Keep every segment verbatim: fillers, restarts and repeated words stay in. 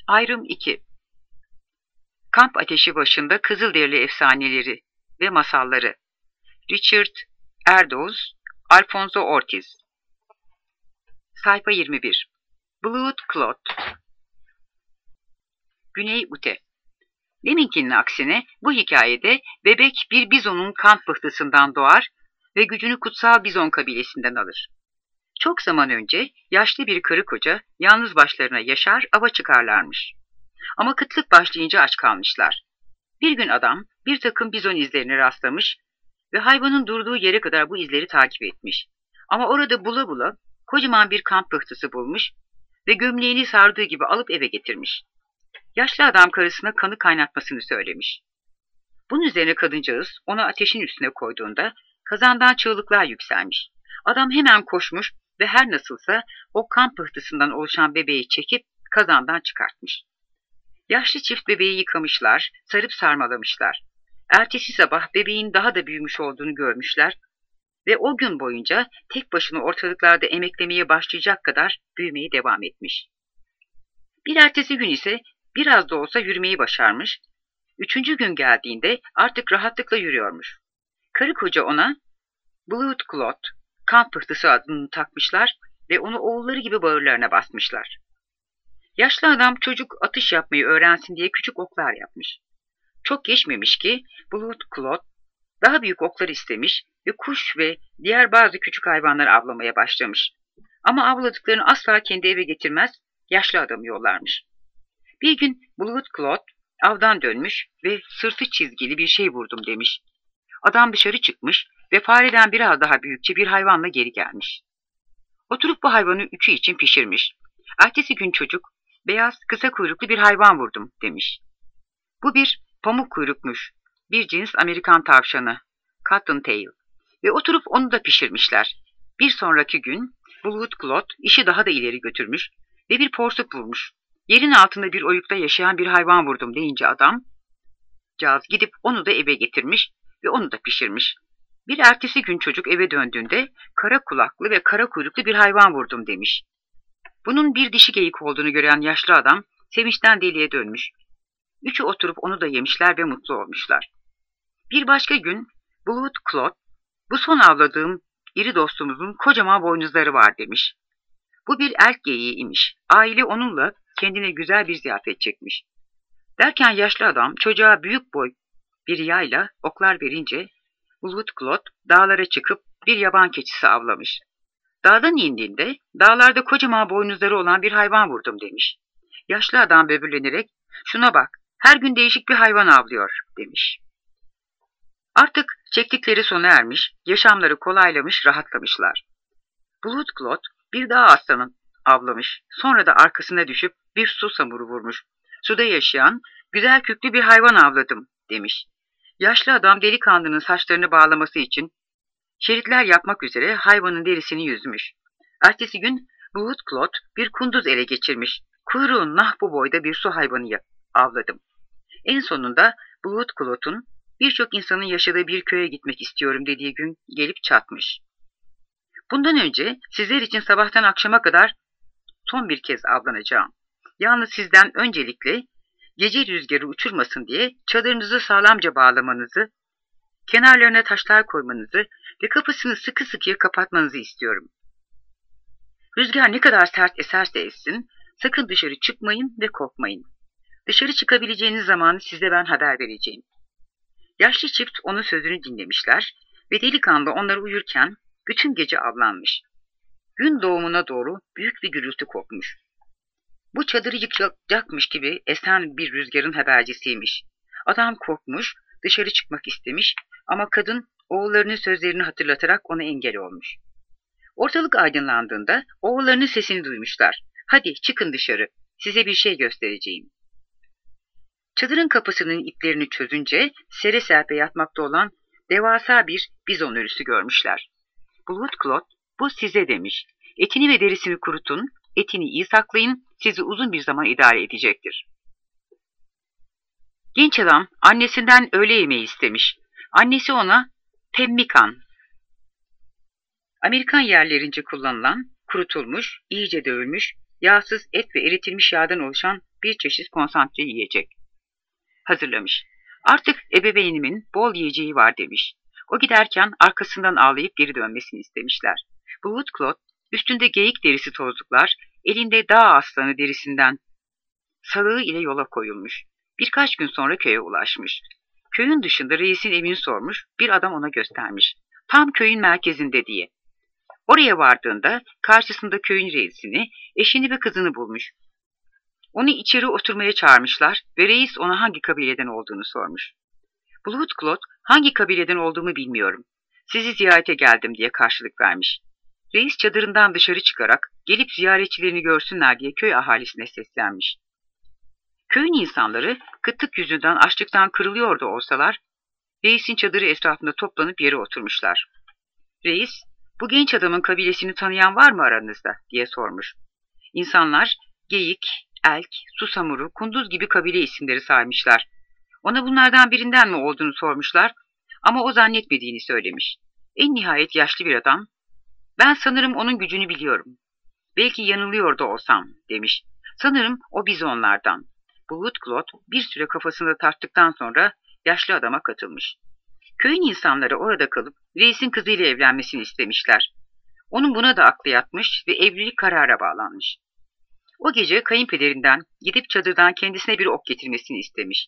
Ayrım iki. Kamp ateşi başında Kızılderili efsaneleri ve masalları. Richard Erdoes, Alfonso Ortiz. Sayfa yirmi bir. Blood Clot. Güney Ute. Deminkinin aksine bu hikayede bebek bir bizonun kan pıhtısından doğar ve gücünü kutsal bizon kabilesinden alır. Çok zaman önce yaşlı bir karı koca yalnız başlarına yaşar, ava çıkarlarmış. Ama kıtlık başlayınca aç kalmışlar. Bir gün adam bir takım bizon izlerine rastlamış ve hayvanın durduğu yere kadar bu izleri takip etmiş. Ama orada bula bula kocaman bir kan pıhtısı bulmuş ve gömleğini sardığı gibi alıp eve getirmiş. Yaşlı adam karısına kanı kaynatmasını söylemiş. Bunun üzerine kadıncağız onu ateşin üstüne koyduğunda kazandan çığlıklar yükselmiş. Adam hemen koşmuş ve her nasılsa o kan pıhtısından oluşan bebeği çekip kazandan çıkartmış. Yaşlı çift bebeği yıkamışlar, sarıp sarmalamışlar. Ertesi sabah bebeğin daha da büyümüş olduğunu görmüşler ve o gün boyunca tek başına ortalıklarda emeklemeye başlayacak kadar büyümeye devam etmiş. Bir ertesi gün ise biraz da olsa yürümeyi başarmış. Üçüncü gün geldiğinde artık rahatlıkla yürüyormuş. Karı koca ona Blood Clot, kan pıhtısı adını takmışlar ve onu oğulları gibi bağırlarına basmışlar. Yaşlı adam çocuk atış yapmayı öğrensin diye küçük oklar yapmış. Çok geçmemiş ki Blood Clot daha büyük oklar istemiş ve kuş ve diğer bazı küçük hayvanları avlamaya başlamış. Ama avladıklarını asla kendi eve getirmez, yaşlı adamı yollarmış. Bir gün Blood Clot avdan dönmüş ve sırtı çizgili bir şey vurdum demiş. Adam dışarı çıkmış ve fareden biraz daha büyükçe bir hayvanla geri gelmiş. Oturup bu hayvanı üçü için pişirmiş. Ertesi gün çocuk, beyaz kısa kuyruklu bir hayvan vurdum demiş. Bu bir pamuk kuyrukmuş, bir cins Amerikan tavşanı, Cottontail, ve oturup onu da pişirmişler. Bir sonraki gün Blood Clot işi daha da ileri götürmüş ve bir porsuk vurmuş. Yerin altında bir oyukta yaşayan bir hayvan vurdum deyince adam, caz gidip onu da eve getirmiş ve onu da pişirmiş. Bir ertesi gün çocuk eve döndüğünde kara kulaklı ve kara kuyruklu bir hayvan vurdum demiş. Bunun bir dişi geyik olduğunu gören yaşlı adam sevinçten deliye dönmüş. Üçü oturup onu da yemişler ve mutlu olmuşlar. Bir başka gün Blood Clot, bu son avladığım iri dostumuzun kocaman boynuzları var demiş. Bu bir elk geyiği imiş. Aile onunla kendine güzel bir ziyafet çekmiş. Derken yaşlı adam çocuğa büyük boy bir yayla oklar verince Blood Clot dağlara çıkıp bir yaban keçisi avlamış. Dağdan indiğinde dağlarda kocaman boynuzları olan bir hayvan vurdum demiş. Yaşlı adam böbürlenerek şuna bak, her gün değişik bir hayvan avlıyor demiş. Artık çektikleri sona ermiş, yaşamları kolaylamış, rahatlamışlar. Blood Clot bir dağ aslanı avlamış, sonra da arkasına düşüp bir su samuru vurmuş. Suda yaşayan güzel küklü bir hayvan avladım demiş. Yaşlı adam delikanlının saçlarını bağlaması için şeritler yapmak üzere hayvanın derisini yüzmüş. Ertesi gün Blood Clot bir kunduz ele geçirmiş. Kuyruğun nah bu boyda bir su hayvanı avladım. En sonunda Blood Clot'un birçok insanın yaşadığı bir köye gitmek istiyorum dediği gün gelip çatmış. Bundan önce sizler için sabahtan akşama kadar son bir kez avlanacağım. Yalnız sizden öncelikle gece rüzgarı uçurmasın diye çadırınızı sağlamca bağlamanızı, kenarlarına taşlar koymanızı ve kapısını sıkı sıkıya kapatmanızı istiyorum. Rüzgar ne kadar sert eserse essin, sakın dışarı çıkmayın ve korkmayın. Dışarı çıkabileceğiniz zamanı size ben haber vereceğim. Yaşlı çift onun sözünü dinlemişler ve delikanlı onları uyurken bütün gece avlanmış. Gün doğumuna doğru büyük bir gürültü kopmuş. Bu çadırı yıkacakmış gibi esen bir rüzgarın habercisiymiş. Adam korkmuş, dışarı çıkmak istemiş ama kadın oğullarının sözlerini hatırlatarak ona engel olmuş. Ortalık aydınlandığında oğullarının sesini duymuşlar. Hadi çıkın dışarı, size bir şey göstereceğim. Çadırın kapısının iplerini çözünce sere serpe yatmakta olan devasa bir bizon ölüsü görmüşler. Blood Clot, bu size demiş. Etini ve derisini kurutun, etini iyi saklayın, sizi uzun bir zaman idare edecektir. Genç adam annesinden öğle yemeği istemiş. Annesi ona pemmikan, Amerikan yerlerince kullanılan, kurutulmuş, iyice dövülmüş, yağsız et ve eritilmiş yağdan oluşan bir çeşit konsantre yiyecek hazırlamış. Artık ebeveynimin bol yiyeceği var demiş. O giderken arkasından ağlayıp geri dönmesini istemişler. Bu Woodcloth üstünde geyik derisi tozluklar, elinde dağ aslanı derisinden sarığı ile yola koyulmuş. Birkaç gün sonra köye ulaşmış. Köyün dışında reisin evini sormuş, bir adam ona göstermiş. Tam köyün merkezinde diye. Oraya vardığında karşısında köyün reisini, eşini ve kızını bulmuş. Onu içeri oturmaya çağırmışlar ve reis ona hangi kabileden olduğunu sormuş. Woodcloth, hangi kabileden olduğumu bilmiyorum. Sizi ziyarete geldim diye karşılık vermiş. Reis çadırından dışarı çıkarak gelip ziyaretçilerini görsünler diye köy ahalisine seslenmiş. Köyün insanları kıtlık yüzünden açlıktan kırılıyordu olsalar, reisin çadırı etrafında toplanıp yere oturmuşlar. Reis, bu genç adamın kabilesini tanıyan var mı aranızda diye sormuş. İnsanlar geyik, elk, susamuru, kunduz gibi kabile isimleri saymışlar. Ona bunlardan birinden mi olduğunu sormuşlar ama o zannetmediğini söylemiş. En nihayet yaşlı bir adam, ben sanırım onun gücünü biliyorum. Belki yanılıyor da olsam demiş. Sanırım o bizonlardan. Bu Woodcloth bir süre kafasında tarttıktan sonra yaşlı adama katılmış. Köyün insanları orada kalıp reisin kızıyla evlenmesini istemişler. Onun buna da aklı yatmış ve evlilik karara bağlanmış. O gece kayınpederinden gidip çadırdan kendisine bir ok getirmesini istemiş.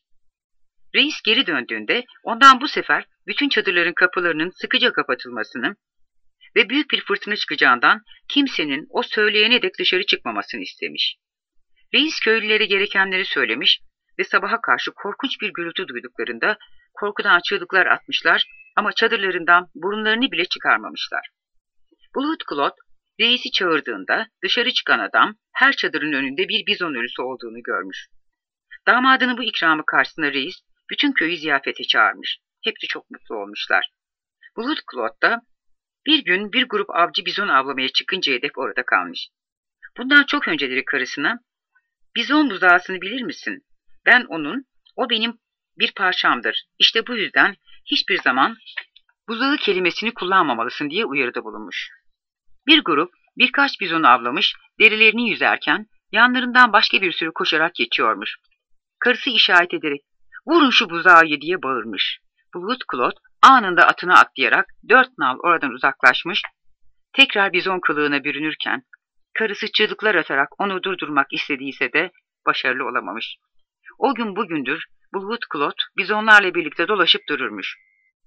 Reis geri döndüğünde ondan bu sefer bütün çadırların kapılarının sıkıca kapatılmasını ve büyük bir fırtına çıkacağından kimsenin o söyleyene dek dışarı çıkmamasını istemiş. Reis köylülere gerekenleri söylemiş ve sabaha karşı korkunç bir gürültü duyduklarında korkudan çığlıklar atmışlar ama çadırlarından burunlarını bile çıkarmamışlar. Woodcloth reisi çağırdığında dışarı çıkan adam her çadırın önünde bir bizon ölüsü olduğunu görmüş. Damadının bu ikramı karşısında reis bütün köyü ziyafete çağırmış. Hepsi çok mutlu olmuşlar. Woodcloth da bir gün bir grup avcı bizon avlamaya çıkıncaya dek orada kalmış. Bundan çok önceleri karısına, bizon buzağısını bilir misin? Ben onun, o benim bir parçamdır. İşte bu yüzden hiçbir zaman buzağı kelimesini kullanmamalısın diye uyarıda bulunmuş. Bir grup birkaç bizonu avlamış, derilerini yüzerken yanlarından başka bir sürü koşarak geçiyormuş. Karısı işaret ederek, vurun şu buzağı diye bağırmış. Woodcloth anında atına atlayarak dört nal oradan uzaklaşmış, tekrar bizon kılığına bürünürken, karısı çığlıklar atarak onu durdurmak istediyse de başarılı olamamış. O gün bugündür Woodcloth bizonlarla birlikte dolaşıp dururmuş.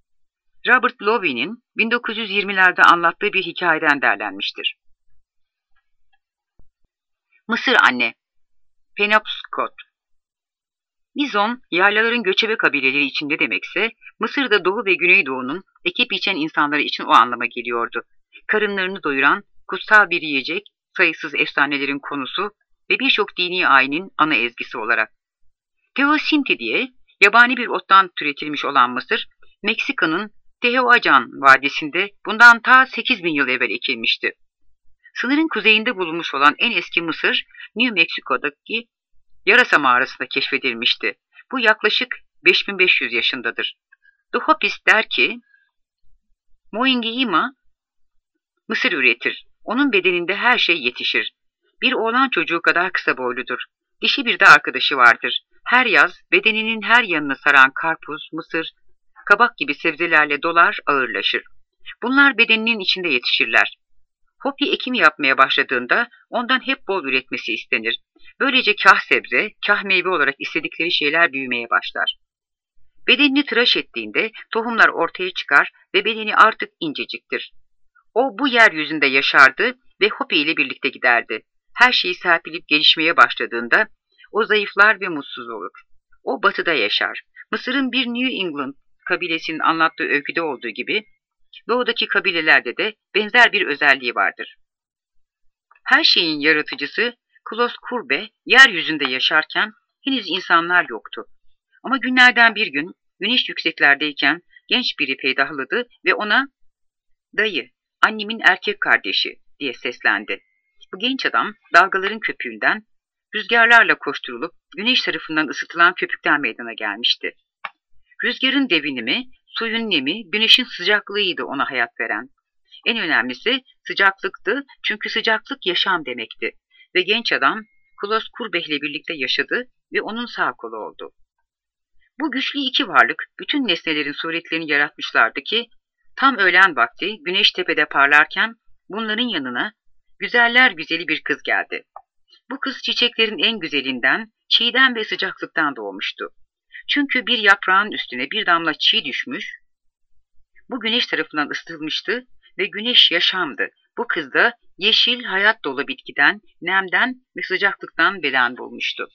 Robert Lowery'nin bin dokuz yüz yirmilerde anlattığı bir hikayeden derlenmiştir. Mısır Anne Penobscot. Bizon, yaylaların göçebe kabileleri içinde demekse, Mısır'da Doğu ve Güneydoğu'nun ekip biçen insanları için o anlama geliyordu. Karınlarını doyuran, kutsal bir yiyecek, sayısız efsanelerin konusu ve birçok dini ayinin ana ezgisi olarak. Teosinti diye yabani bir ottan türetilmiş olan mısır, Meksika'nın Tehuacan Vadisi'nde bundan ta sekiz bin yıl evvel ekilmişti. Sınırın kuzeyinde bulunmuş olan en eski mısır, New Mexico'daki Yarasa mağarasında keşfedilmişti. Bu yaklaşık beş bin beş yüz yaşındadır. Duhopis der ki, Moingiyima mısır üretir. Onun bedeninde her şey yetişir. Bir oğlan çocuğu kadar kısa boyludur. Dişi bir de arkadaşı vardır. Her yaz bedeninin her yanını saran karpuz, mısır, kabak gibi sebzelerle dolar, ağırlaşır. Bunlar bedeninin içinde yetişirler. Hopi ekim yapmaya başladığında ondan hep bol üretmesi istenir. Böylece kah sebze, kah meyve olarak istedikleri şeyler büyümeye başlar. Bedenini tıraş ettiğinde tohumlar ortaya çıkar ve bedeni artık inceciktir. O bu yeryüzünde yaşardı ve Hopi ile birlikte giderdi. Her şeyi serpilip gelişmeye başladığında o zayıflar ve mutsuz olur. O batıda yaşar. Mısır'ın bir New England kabilesinin anlattığı öyküde olduğu gibi doğudaki kabilelerde de benzer bir özelliği vardır. Her şeyin yaratıcısı Klos Kurbe yeryüzünde yaşarken henüz insanlar yoktu. Ama günlerden bir gün güneş yükseklerdeyken genç biri peydahladı ve ona "Dayı, annemin erkek kardeşi" diye seslendi. Bu genç adam dalgaların köpüğünden, rüzgarlarla koşturulup güneş tarafından ısıtılan köpükten meydana gelmişti. Rüzgarın devinimi, suyun nemi, güneşin sıcaklığıydı ona hayat veren. En önemlisi sıcaklıktı çünkü sıcaklık yaşam demekti. Ve genç adam Klos Kurbeh'le birlikte yaşadı ve onun sağ kolu oldu. Bu güçlü iki varlık bütün nesnelerin suretlerini yaratmışlardı ki, tam öğlen vakti güneş tepede parlarken bunların yanına güzeller güzeli bir kız geldi. Bu kız çiçeklerin en güzelinden, çiğden ve sıcaklıktan doğmuştu. Çünkü bir yaprağın üstüne bir damla çiğ düşmüş, bu güneş tarafından ısıtılmıştı ve güneş yaşamdı. Bu kız da yeşil, hayat dolu bitkiden, nemden ve sıcaklıktan beden bulmuştu.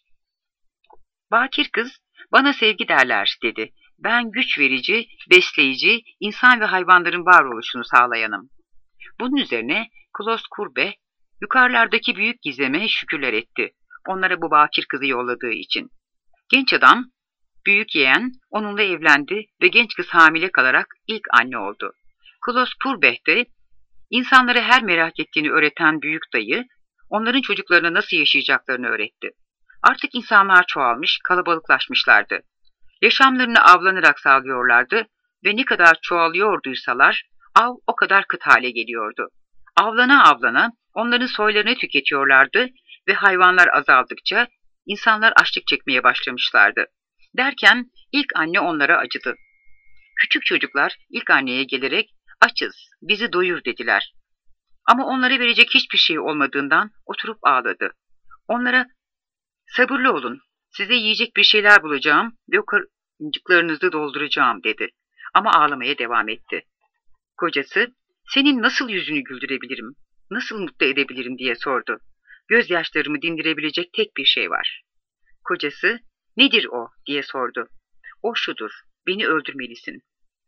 Bakir kız, bana sevgi derler dedi. Ben güç verici, besleyici, insan ve hayvanların varoluşunu sağlayanım. Bunun üzerine Klos Kurbeh, yukarılardaki büyük gizeme şükürler etti. Onlara bu bakir kızı yolladığı için. Genç adam, büyük yeğen, onunla evlendi ve genç kız hamile kalarak ilk anne oldu. Klos Kurbeh de, insanlara her merak ettiğini öğreten büyük dayı, onların çocuklarına nasıl yaşayacaklarını öğretti. Artık insanlar çoğalmış, kalabalıklaşmışlardı. Yaşamlarını avlanarak sağlıyorlardı ve ne kadar çoğalıyorduysalar, av o kadar kıt hale geliyordu. Avlana avlana onların soylarını tüketiyorlardı ve hayvanlar azaldıkça insanlar açlık çekmeye başlamışlardı. Derken ilk anne onlara acıdı. Küçük çocuklar ilk anneye gelerek açız, bizi doyur dediler. Ama onlara verecek hiçbir şey olmadığından oturup ağladı. Onlara sabırlı olun, size yiyecek bir şeyler bulacağım ve o karıncıklarınızı dolduracağım dedi. Ama ağlamaya devam etti. Kocası, senin nasıl yüzünü güldürebilirim, nasıl mutlu edebilirim diye sordu. Gözyaşlarımı dindirebilecek tek bir şey var. Kocası, nedir o diye sordu. O şudur, beni öldürmelisin.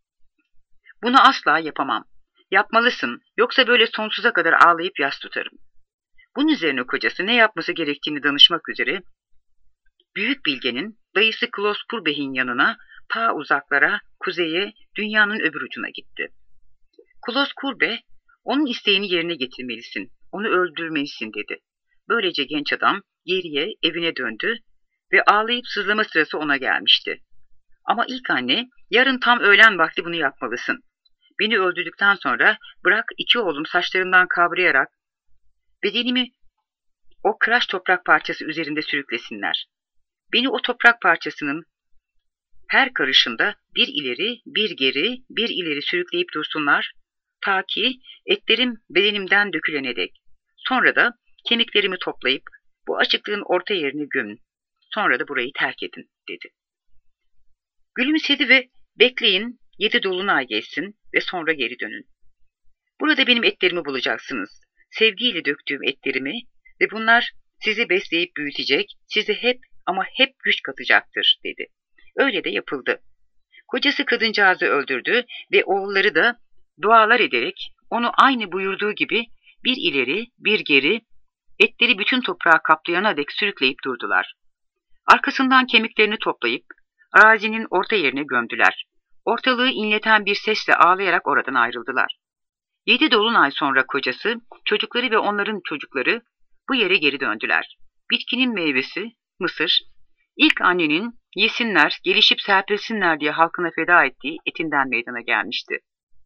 Bunu asla yapamam. Yapmalısın, yoksa böyle sonsuza kadar ağlayıp yas tutarım. Bunun üzerine kocası ne yapması gerektiğini danışmak üzere, büyük bilgenin dayısı Klos Kurbeh'in yanına ta uzaklara, kuzeye, dünyanın öbür ucuna gitti. Klos Kurbeh, onun isteğini yerine getirmelisin, onu öldürmelisin dedi. Böylece genç adam geriye evine döndü ve ağlayıp sızlama sırası ona gelmişti. Ama ilk anne, yarın tam öğlen vakti bunu yapmalısın. Beni öldürdükten sonra bırak iki oğlum saçlarımdan kavrayarak bedenimi o kıraç toprak parçası üzerinde sürüklesinler. Beni o toprak parçasının her karışında bir ileri, bir geri, bir ileri sürükleyip dursunlar, ta ki etlerim bedenimden dökülene dek. Sonra da kemiklerimi toplayıp bu açıklığın orta yerine gömün. Sonra da burayı terk edin, dedi. Gülümsedi ve bekleyin, yedi dolunay geçsin ve sonra geri dönün. Burada benim etlerimi bulacaksınız. Sevgiyle döktüğüm etlerimi ve bunlar sizi besleyip büyütecek, size hep ama hep güç katacaktır, dedi. Öyle de yapıldı. Kocası kadıncağızı öldürdü ve oğulları da dualar ederek onu aynı buyurduğu gibi bir ileri, bir geri, etleri bütün toprağı kaplayana dek sürükleyip durdular. Arkasından kemiklerini toplayıp arazinin orta yerine gömdüler. Ortalığı inleten bir sesle ağlayarak oradan ayrıldılar. Yedi dolunay sonra kocası, çocukları ve onların çocukları bu yere geri döndüler. Bitkinin meyvesi, mısır, ilk annenin yesinler, gelişip serpilsinler diye halkına feda ettiği etinden meydana gelmişti.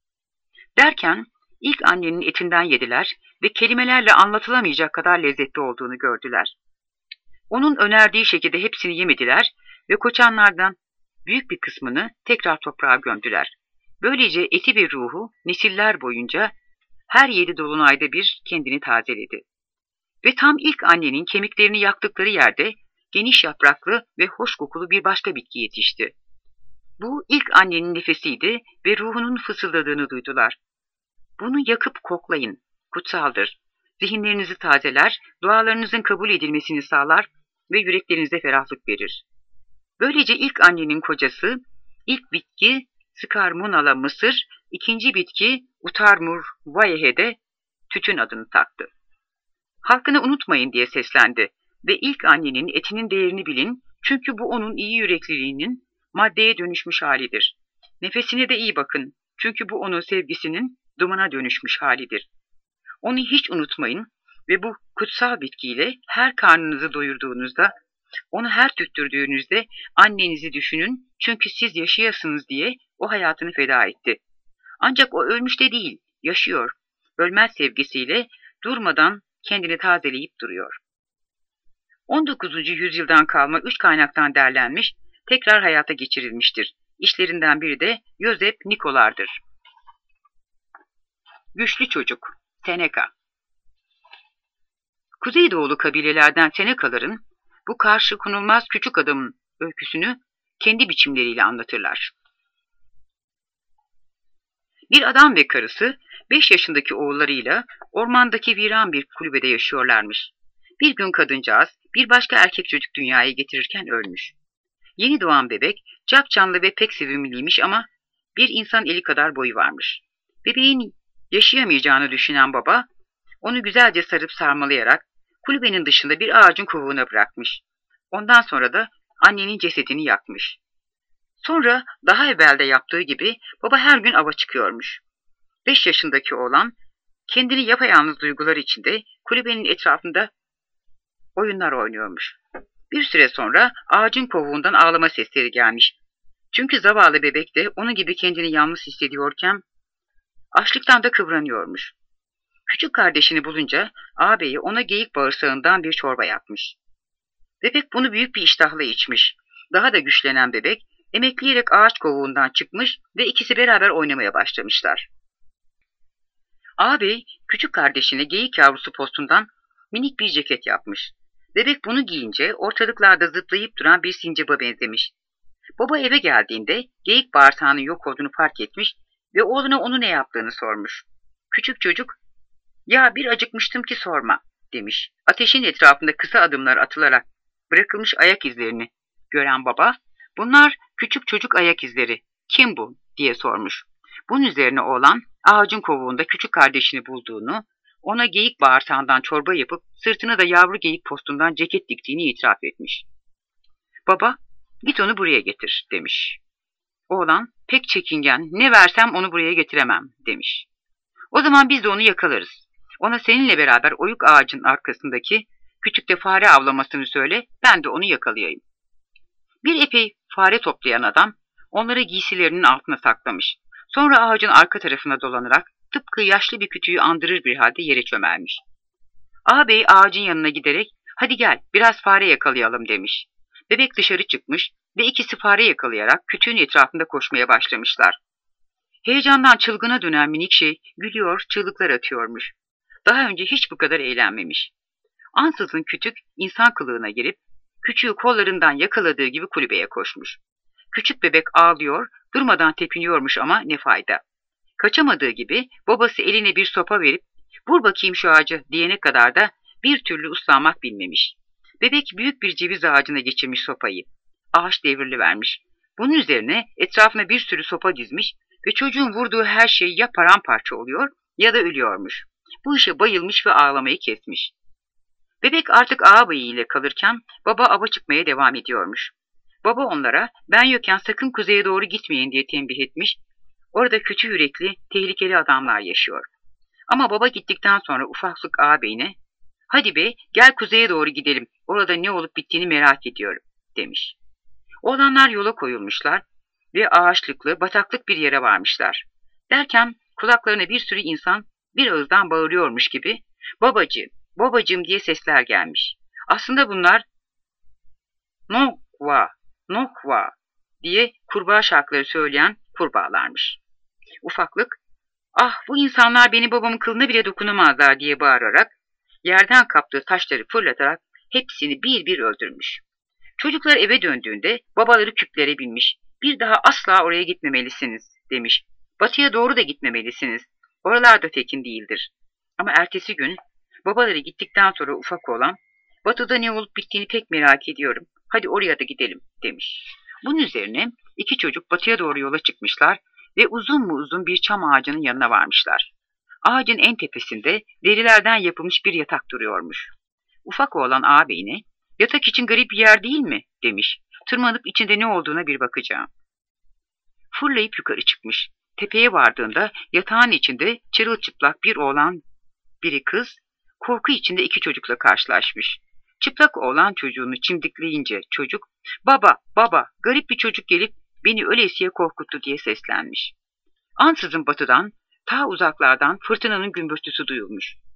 Derken ilk annenin etinden yediler ve kelimelerle anlatılamayacak kadar lezzetli olduğunu gördüler. Onun önerdiği şekilde hepsini yemediler ve koçanlardan büyük bir kısmını tekrar toprağa gömdüler. Böylece eti ve ruhu nesiller boyunca her yedi dolunayda bir kendini tazeledi. Ve tam ilk annenin kemiklerini yaktıkları yerde geniş yapraklı ve hoş kokulu bir başka bitki yetişti. Bu ilk annenin nefesiydi ve ruhunun fısıldadığını duydular. Bunu yakıp koklayın, kutsaldır. Zihinlerinizi tazeler, dualarınızın kabul edilmesini sağlar ve yüreklerinize ferahlık verir. Böylece ilk annenin kocası, ilk bitki Skarmunala mısır, ikinci bitki Utarmur Vayehe'de tütün adını taktı. Halkını unutmayın diye seslendi ve ilk annenin etinin değerini bilin, çünkü bu onun iyi yürekliliğinin maddeye dönüşmüş halidir. Nefesine de iyi bakın, çünkü bu onun sevgisinin dumana dönüşmüş halidir. Onu hiç unutmayın ve bu kutsal bitkiyle her karnınızı doyurduğunuzda, onu her tüttürdüğünüzde annenizi düşünün, çünkü siz yaşayasınız diye o hayatını feda etti. Ancak o ölmüş de değil, yaşıyor. Ölmez sevgisiyle durmadan kendini tazeleyip duruyor. on dokuzuncu yüzyıldan kalma üç kaynaktan derlenmiş, tekrar hayata geçirilmiştir. İşlerinden biri de Joseph Nikolar'dır. Güçlü Çocuk, Seneca. Kuzeydoğulu kabilelerden Seneca'ların bu karşı konulmaz küçük adamın öyküsünü kendi biçimleriyle anlatırlar. Bir adam ve karısı beş yaşındaki oğullarıyla ormandaki viran bir kulübede yaşıyorlarmış. Bir gün kadıncağız bir başka erkek çocuk dünyaya getirirken ölmüş. Yeni doğan bebek capcanlı ve pek sevimliymiş ama bir insan eli kadar boyu varmış. Bebeğin yaşayamayacağını düşünen baba onu güzelce sarıp sarmalayarak kulübenin dışında bir ağacın kovuğuna bırakmış. Ondan sonra da annenin cesedini yakmış. Sonra daha evvelde yaptığı gibi baba her gün ava çıkıyormuş. Beş yaşındaki oğlan kendini yapayalnız duygular içinde kulübenin etrafında oyunlar oynuyormuş. Bir süre sonra ağacın kovuğundan ağlama sesleri gelmiş. Çünkü zavallı bebek de onun gibi kendini yalnız hissediyorken açlıktan da kıvranıyormuş. Küçük kardeşini bulunca ağabeyi ona geyik bağırsağından bir çorba yapmış. Bebek bunu büyük bir iştahla içmiş. Daha da güçlenen bebek emekleyerek ağaç kovuğundan çıkmış ve ikisi beraber oynamaya başlamışlar. Ağabey küçük kardeşine geyik yavrusu postundan minik bir ceket yapmış. Bebek bunu giyince ortalıklarda zıplayıp duran bir sincaba benzemiş. Baba eve geldiğinde geyik bağırsağının yok olduğunu fark etmiş ve oğluna onu ne yaptığını sormuş. Küçük çocuk, "Ya bir acıkmıştım ki sorma," demiş. Ateşin etrafında kısa adımlar atılarak bırakılmış ayak izlerini gören baba, "Bunlar küçük çocuk ayak izleri. Kim bu?" diye sormuş. Bunun üzerine oğlan ağacın kovuğunda küçük kardeşini bulduğunu, ona geyik bağırsağından çorba yapıp sırtına da yavru geyik postundan ceket diktiğini itiraf etmiş. Baba, "Git onu buraya getir," demiş. Oğlan pek çekingen, "Ne versem onu buraya getiremem," demiş. "O zaman biz de onu yakalarız. Ona seninle beraber oyuk ağacın arkasındaki küçük de fare avlamasını söyle, ben de onu yakalayayım." Bir epey fare toplayan adam onları giysilerinin altına saklamış. Sonra ağacın arka tarafına dolanarak tıpkı yaşlı bir kütüğü andırır bir halde yere çömelmiş. Ağabey ağacın yanına giderek, "Hadi gel biraz fare yakalayalım," demiş. Bebek dışarı çıkmış ve ikisi fare yakalayarak kütüğün etrafında koşmaya başlamışlar. Heyecandan çılgına dönen minik şey gülüyor, çığlıklar atıyormuş. Daha önce hiç bu kadar eğlenmemiş. Ansızın kütük insan kılığına girip küçüğü kollarından yakaladığı gibi kulübeye koşmuş. Küçük bebek ağlıyor, durmadan tepiniyormuş ama ne fayda. Kaçamadığı gibi babası eline bir sopa verip "Vur bakayım şu ağacı," diyene kadar da bir türlü uslanmak bilmemiş. Bebek büyük bir ceviz ağacına geçirmiş sopayı. Ağaç devrilivermiş. Bunun üzerine etrafına bir sürü sopa dizmiş ve çocuğun vurduğu her şey ya paramparça oluyor ya da ölüyormuş. Bu işe bayılmış ve ağlamayı kesmiş. Bebek artık ağabeyi ile kalırken baba ava çıkmaya devam ediyormuş. Baba onlara "Ben yokken sakın kuzeye doğru gitmeyin," diye tembih etmiş. Orada kötü yürekli, tehlikeli adamlar yaşıyor. Ama baba gittikten sonra ufaklık ağabeyine, "Hadi be, gel kuzeye doğru gidelim, orada ne olup bittiğini merak ediyorum," demiş. Oğlanlar yola koyulmuşlar ve ağaçlıklı, bataklık bir yere varmışlar. Derken kulaklarına bir sürü insan bir ağızdan bağırıyormuş gibi "Babacığım, babacığım," diye sesler gelmiş. Aslında bunlar "Nokva, nokva," diye kurbağa şarkıları söyleyen kurbağalarmış. Ufaklık, "Ah, bu insanlar beni babamın kılına bile dokunamazlar," diye bağırarak yerden kaptığı taşları fırlatarak hepsini bir bir öldürmüş. Çocuklar eve döndüğünde babaları küplere binmiş. "Bir daha asla oraya gitmemelisiniz," demiş. "Batıya doğru da gitmemelisiniz. Oralar da tekin değildir." Ama ertesi gün babaları gittikten sonra ufak oğlan, "Batıda ne olup bittiğini pek merak ediyorum. Hadi oraya da gidelim," demiş. Bunun üzerine iki çocuk batıya doğru yola çıkmışlar ve uzun mu uzun bir çam ağacının yanına varmışlar. Ağacın en tepesinde derilerden yapılmış bir yatak duruyormuş. Ufak oğlan ağabeyine, "Yatak için garip bir yer değil mi?" demiş. "Tırmanıp içinde ne olduğuna bir bakacağım." Fırlayıp yukarı çıkmış. Tepeye vardığında yatağın içinde çırılçıplak bir oğlan, biri kız, korku içinde iki çocukla karşılaşmış. Çıplak oğlan çocuğunu çimdikleyince çocuk, "Baba, baba, garip bir çocuk gelip beni ölesiye korkuttu," diye seslenmiş. Ansızın batıdan, ta uzaklardan fırtınanın gümbürtüsü duyulmuş.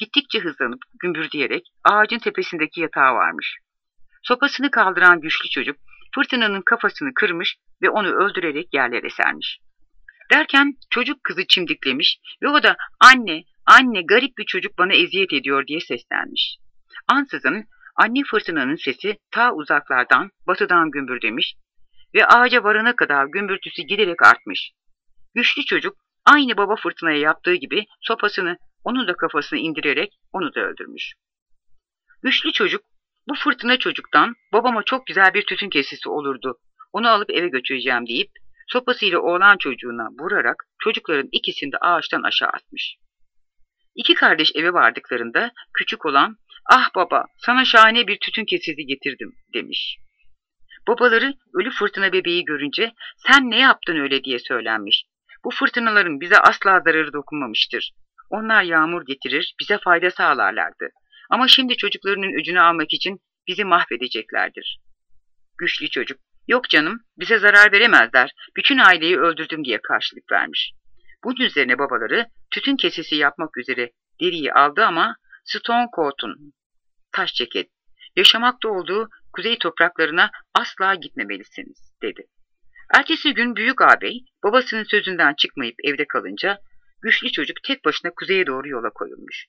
Gittikçe hızlanıp gümbürdeyerek ağacın tepesindeki yatağa varmış. Sopasını kaldıran güçlü çocuk fırtınanın kafasını kırmış ve onu öldürerek yerlere sermiş. Derken çocuk kızı çimdiklemiş ve o da anne, anne garip bir çocuk bana eziyet ediyor diye seslenmiş. Ansızın anne fırtınanın sesi ta uzaklardan, batıdan gümbürdemiş ve ağaca varana kadar gümbürtüsü giderek artmış. Güçlü çocuk aynı baba fırtınaya yaptığı gibi sopasını onun da kafasına indirerek onu da öldürmüş. Güçlü çocuk bu fırtına çocuktan babama çok güzel bir tütün kesesi olurdu, onu alıp eve götüreceğim deyip sopasıyla oğlan çocuğuna vurarak çocukların ikisini de ağaçtan aşağı atmış. İki kardeş eve vardıklarında küçük olan "Ah baba, sana şahane bir tütün kesesi getirdim." demiş. Babaları ölü fırtına bebeği görünce "Sen ne yaptın öyle?" diye söylenmiş. "Bu fırtınaların bize asla zararı dokunmamıştır. Onlar yağmur getirir, bize fayda sağlarlardı. Ama şimdi çocuklarının öcünü almak için bizi mahvedeceklerdir." Güçlü çocuk "Yok canım, bize zarar veremezler. Bütün aileyi öldürdüm." diye karşılık vermiş. Bunun üzerine babaları tütün kesesi yapmak üzere deriyi aldı ama Stone Coat'un taş ceket, yaşamakta olduğu kuzey topraklarına asla gitmemelisiniz dedi. Ertesi gün büyük ağabey babasının sözünden çıkmayıp evde kalınca güçlü çocuk tek başına kuzeye doğru yola koyulmuş.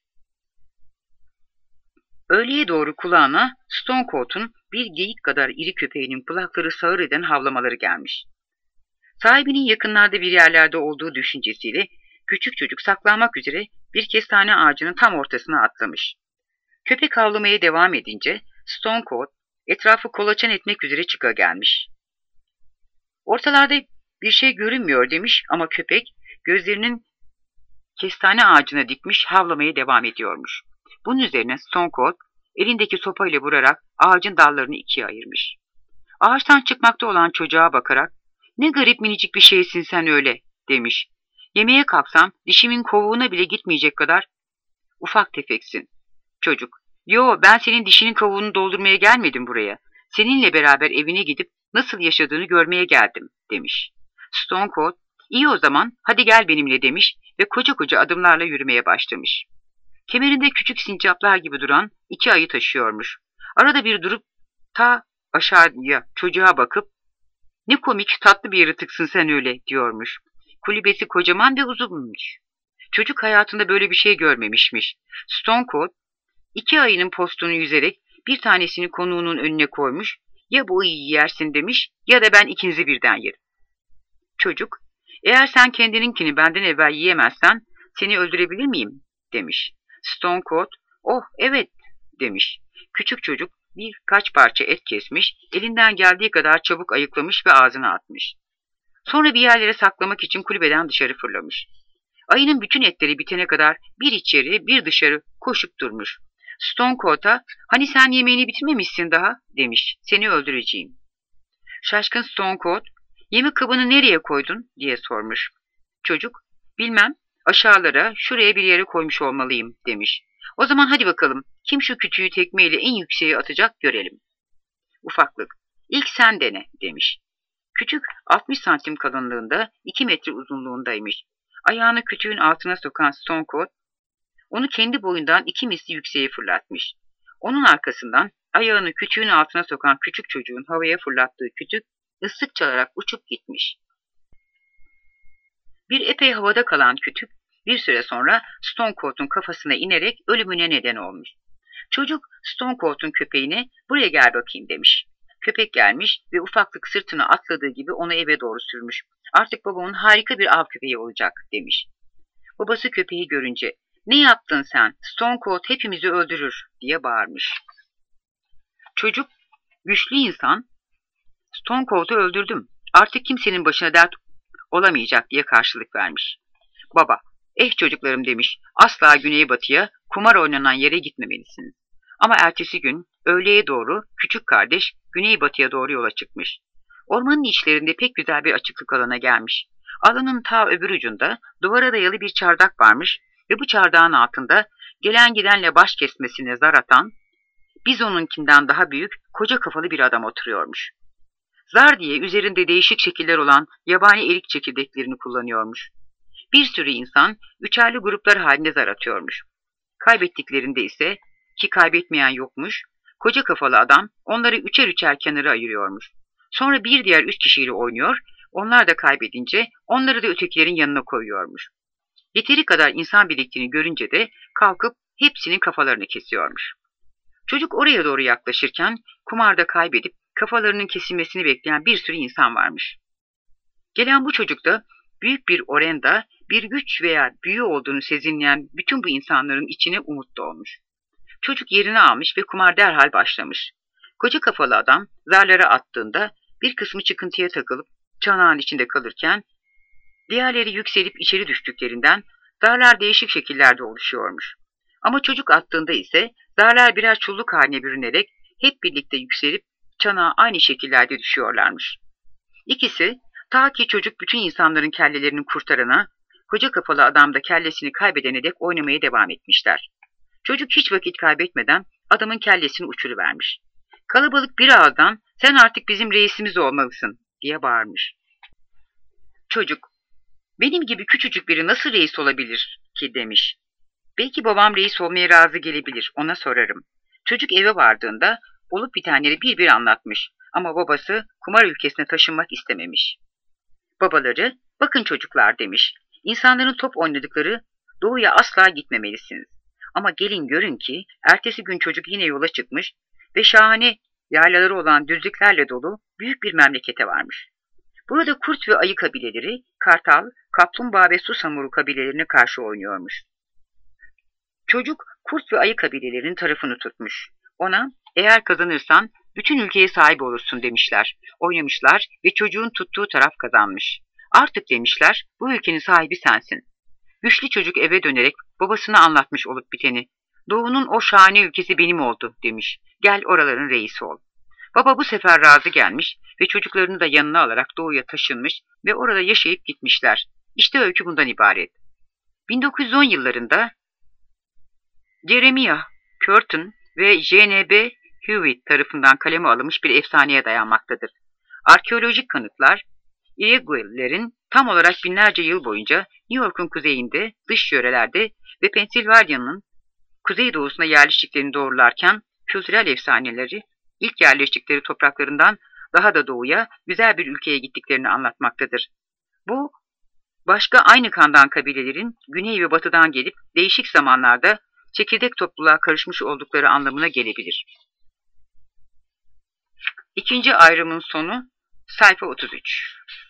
Öğleye doğru kulağına Stone Coat'un bir geyik kadar iri köpeğinin kulakları sağır eden havlamaları gelmiş. Sahibinin yakınlarda bir yerlerde olduğu düşüncesiyle küçük çocuk saklanmak üzere bir kestane ağacının tam ortasına atlamış. Köpek havlamaya devam edince Stone Coat etrafı kolaçan etmek üzere çıka gelmiş. Ortalarda bir şey görünmüyor demiş ama köpek gözlerinin kestane ağacına dikmiş havlamaya devam ediyormuş. Bunun üzerine Stone Coat elindeki sopayla vurarak ağacın dallarını ikiye ayırmış. Ağaçtan çıkmakta olan çocuğa bakarak "Ne garip minicik bir şeysin sen öyle." demiş. "Yemeğe kalksam dişimin kovuğuna bile gitmeyecek kadar ufak tefeksin." Çocuk "Yo, ben senin dişinin kovuğunu doldurmaya gelmedim buraya. Seninle beraber evine gidip nasıl yaşadığını görmeye geldim." demiş. Stone Coat "İyi o zaman hadi gel benimle." demiş ve koca koca adımlarla yürümeye başlamış. Kemerinde küçük sincaplar gibi duran iki ayı taşıyormuş. Arada bir durup ta aşağıya çocuğa bakıp "Ne komik tatlı bir yaratıksın sen öyle." diyormuş. Kulübesi kocaman ve uzunmuş. Çocuk hayatında böyle bir şey görmemişmiş. Stone Coat iki ayının postunu yüzerek bir tanesini konuğunun önüne koymuş. "Ya bu ayıyı yersin." demiş "ya da ben ikinizi birden yerim." Çocuk "Eğer sen kendininkini benden evvel yiyemezsen seni öldürebilir miyim?" demiş. Stone Coat "Oh evet." demiş. Küçük çocuk birkaç parça et kesmiş, elinden geldiği kadar çabuk ayıklamış ve ağzına atmış. Sonra bir yerlere saklamak için kulübeden dışarı fırlamış. Ayının bütün etleri bitene kadar bir içeri bir dışarı koşup durmuş. Stone Coat'a "Hani sen yemeğini bitirmemişsin daha?" demiş. "Seni öldüreceğim." Şaşkın Stone Coat "Yemek kabını nereye koydun?" diye sormuş. Çocuk "Bilmem, aşağılara şuraya bir yere koymuş olmalıyım." demiş. "O zaman hadi bakalım, kim şu kütüğü tekmeyle en yükseğe atacak görelim." Ufaklık "İlk sen dene." demiş. Küçük altmış santim kalınlığında, iki metre uzunluğundaymış. Ayağını kütüğün altına sokan Stone Coat onu kendi boyundan iki misli yükseğe fırlatmış. Onun arkasından ayağını kütüğün altına sokan küçük çocuğun havaya fırlattığı kütük ıslık çalarak uçup gitmiş. Bir epey havada kalan kütük bir süre sonra Stone Coat'un kafasına inerek ölümüne neden olmuş. Çocuk Stone Coat'un köpeğine "Buraya gel bakayım." demiş. Köpek gelmiş ve ufaklık sırtına atladığı gibi onu eve doğru sürmüş. "Artık babamın harika bir av köpeği olacak." demiş. Babası köpeği görünce "Ne yaptın sen? Stone Coat hepimizi öldürür." diye bağırmış. Çocuk "Güçlü insan, Stone Coat'u öldürdüm. Artık kimsenin başına dert olamayacak." diye karşılık vermiş. Baba "Eh çocuklarım." demiş. "Asla güneybatıya, kumar oynanan yere gitmemelisiniz." Ama ertesi gün öğleye doğru küçük kardeş güneybatıya doğru yola çıkmış. Ormanın içlerinde pek güzel bir açıklık alana gelmiş. Alanın ta öbür ucunda duvara dayalı bir çardak varmış ve bu çardağın altında gelen gidenle baş kesmesine zar atan, bizonunkinden daha büyük koca kafalı bir adam oturuyormuş. Zar diye üzerinde değişik şekiller olan yabani erik çekirdeklerini kullanıyormuş. Bir sürü insan üçerli gruplar halinde zar atıyormuş. Kaybettiklerinde ise, ki kaybetmeyen yokmuş, koca kafalı adam onları üçer üçer kenara ayırıyormuş. Sonra bir diğer üç kişiyle oynuyor, onlar da kaybedince onları da ötekilerin yanına koyuyormuş. Yeteri kadar insan biriktiğini görünce de kalkıp hepsinin kafalarını kesiyormuş. Çocuk oraya doğru yaklaşırken kumarda kaybedip kafalarının kesilmesini bekleyen bir sürü insan varmış. Gelen bu çocukta büyük bir oranda bir güç veya büyü olduğunu sezinleyen bütün bu insanların içine umut doğmuş. Çocuk yerini almış ve kumar derhal başlamış. Koca kafalı adam zarlara attığında bir kısmı çıkıntıya takılıp çanağın içinde kalırken diğerleri yükselip içeri düştüklerinden zarlar değişik şekillerde oluşuyormuş. Ama çocuk attığında ise zarlar birer çulluk haline bürünerek hep birlikte yükselip çanağa aynı şekillerde düşüyorlarmış. İkisi ta ki çocuk bütün insanların kellelerini kurtarana, koca kafalı adam da kellesini kaybedene dek oynamaya devam etmişler. Çocuk hiç vakit kaybetmeden adamın kellesini uçuruvermiş. Kalabalık bir ağızdan "Sen artık bizim reisimiz olmalısın" diye bağırmış. Çocuk, "Benim gibi küçücük biri nasıl reis olabilir ki?" demiş. "Belki babam reis olmaya razı gelebilir, ona sorarım." Çocuk eve vardığında olup bitenleri bir bir anlatmış ama babası kumar ülkesine taşınmak istememiş. Babaları, "Bakın çocuklar" demiş, "İnsanların top oynadıkları doğuya asla gitmemelisiniz. Ama gelin görün ki ertesi gün çocuk yine yola çıkmış ve şahane yaylaları olan düzlüklerle dolu büyük bir memlekete varmış. Burada kurt ve ayı kabileleri, kartal, kaplumbağa ve susamuru kabilelerine karşı oynuyormuş. Çocuk kurt ve ayı kabilelerinin tarafını tutmuş. Ona, "Eğer kazanırsan bütün ülkeye sahip olursun" demişler. Oynamışlar ve çocuğun tuttuğu taraf kazanmış. "Artık" demişler, "bu ülkenin sahibi sensin." Güçlü çocuk eve dönerek babasına anlatmış olup biteni. "Doğu'nun o şahane ülkesi benim oldu" demiş. "Gel oraların reisi ol." Baba bu sefer razı gelmiş ve çocuklarını da yanına alarak Doğu'ya taşınmış ve orada yaşayıp gitmişler. İşte öykü bundan ibaret. bin dokuz yüz on yıllarında Jeremiah Curtin ve J N B Hewitt tarafından kaleme alınmış bir efsaneye dayanmaktadır. Arkeolojik kanıtlar, Iroquois'lerin tam olarak binlerce yıl boyunca New York'un kuzeyinde, dış yörelerde ve Pensilvanya'nın kuzeydoğusuna yerleştiklerini doğrularken, kültürel efsaneleri ilk yerleştikleri topraklarından daha da doğuya, güzel bir ülkeye gittiklerini anlatmaktadır. Bu, başka aynı kandan kabilelerin güney ve batıdan gelip değişik zamanlarda çekirdek topluluğa karışmış oldukları anlamına gelebilir. İkinci ayrımın sonu, sayfa otuz üç.